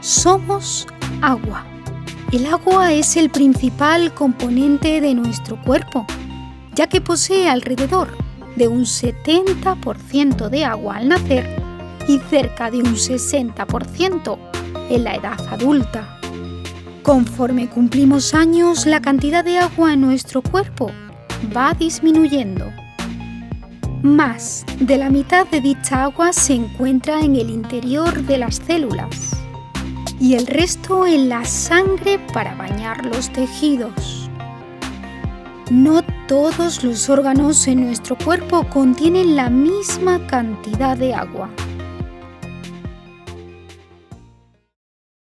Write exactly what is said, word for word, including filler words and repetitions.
Somos agua. El agua es el principal componente de nuestro cuerpo, ya que posee alrededor de un setenta por ciento de agua al nacer y cerca de un sesenta por ciento en la edad adulta. Conforme cumplimos años, la cantidad de agua en nuestro cuerpo va disminuyendo. Más de la mitad de dicha agua se encuentra en el interior de las células y el resto en la sangre para bañar los tejidos. No todos los órganos en nuestro cuerpo contienen la misma cantidad de agua.